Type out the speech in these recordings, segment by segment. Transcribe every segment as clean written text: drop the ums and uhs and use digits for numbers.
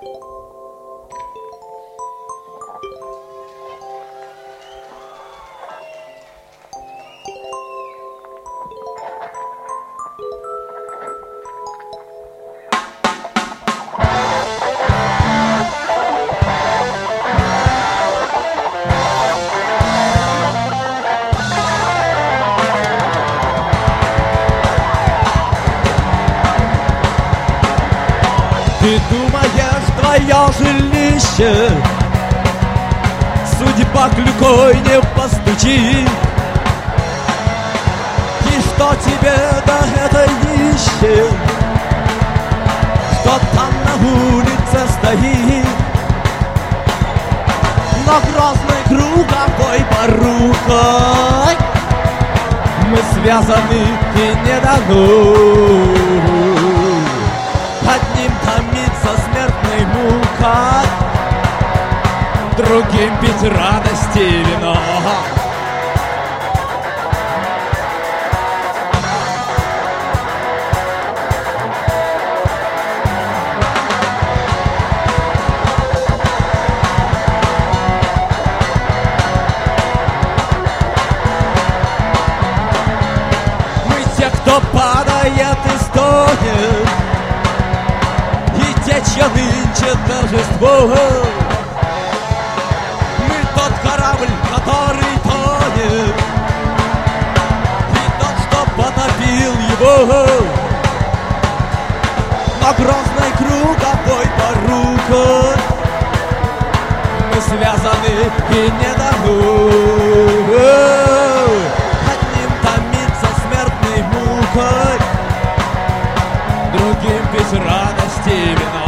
Ты думаешь, твое жилище судьба клюкой не постучит? И что тебе до этой нищей, что там на улице стоит? Но грозной круговой порукой мы связаны и не дано. Одним томится смертной мукой, другим пить радости вино. Мы те, кто падает и стонет, чье нынче торжество. Мы тот корабль, который тонет, и тот, что потопил его. Но грозной круговой порукой мы связаны и не дано. Одним томиться смертной мукой, другим пить радости вино.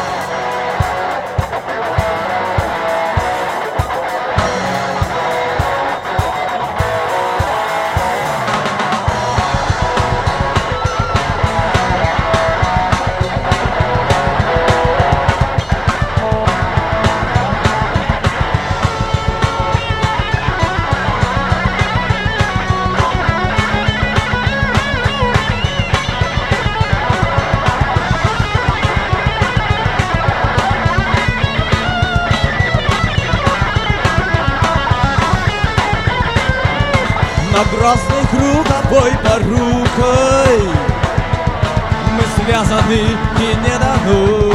На грозной круговой порукой мы связаны и не дано.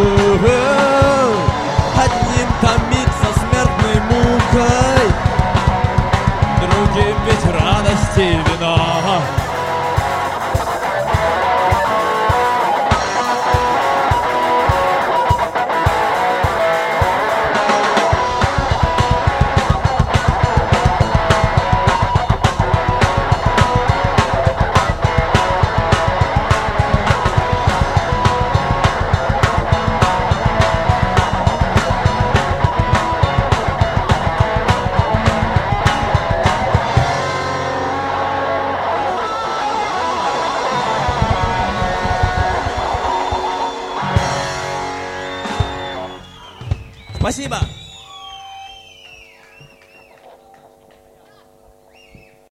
Одним томиться смертной мукой, другим пить радости вино. Спасибо.